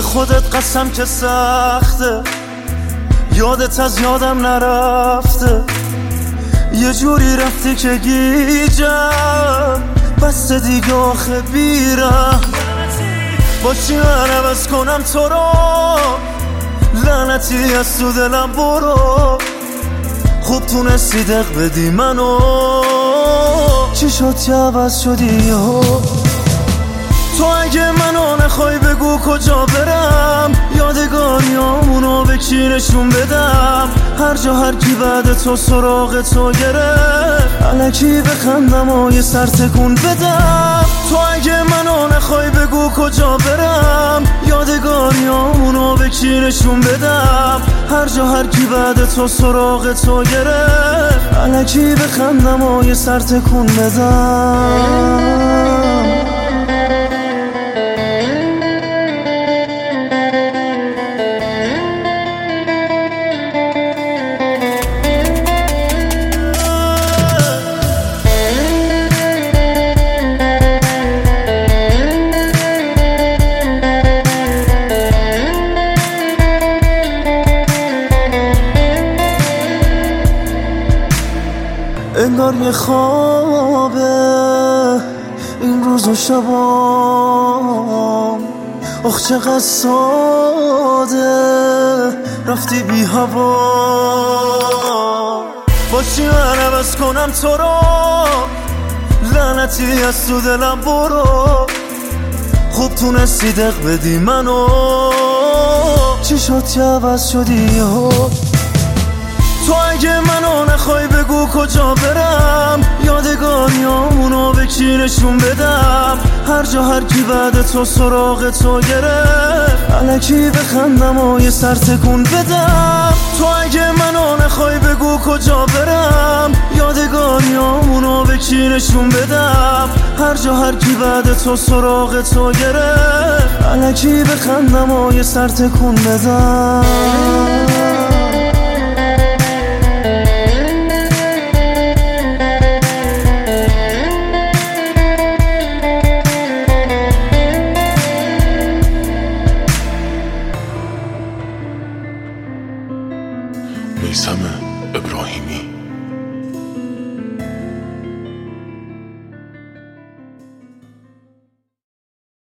به خودت قسم که سخته، یادت از یادم نرفته، یه جوری رفتی که گیجم بسته دیگه آخه بیرم. با چی من عوض کنم تو رو، لعنتی از تو دلم برو. خوب تونستی دق بدی منو، چی شد که عوض شدی یهو؟ تو اگه منو نخوای بگو کجا برم، یادگاریامونو به کی نشون بدم؟ هر جا هر کی بعد تو سراغ تو گرفت، الکی بخندم و یه سر تکون بدم. تو اگه منو نخوای بگو کجا برم، یادگاریامونو به کی نشون بدم؟ هر جا هر کی بعد تو سراغ تو گرفت، الکی بخندم و یه سر تکون بدم. انگار یه خوابه این روز و شبام، اخ چقدر ساده رفتی بی هوا. با چی من عوض کنم تو رو، لعنتی از تو دلم برو. خوب تونستی دق بدی منو، چی شد که عوض شدی یهو؟ تو اگه منو نخوای بگو کجا برم، یادگاریامونو به کی نشون بدم؟ هر جا هر کی بعد تو سراغ تو گرفت، الکی بخندم و یه سر تکون بدم. تو اگه منو نخوای بگو کجا برم، یادگاریامونو به کی نشون بدم؟ هر جا هر کی بعد تو سراغ تو گرفت، الکی بخندم و یه سر تکون بدم.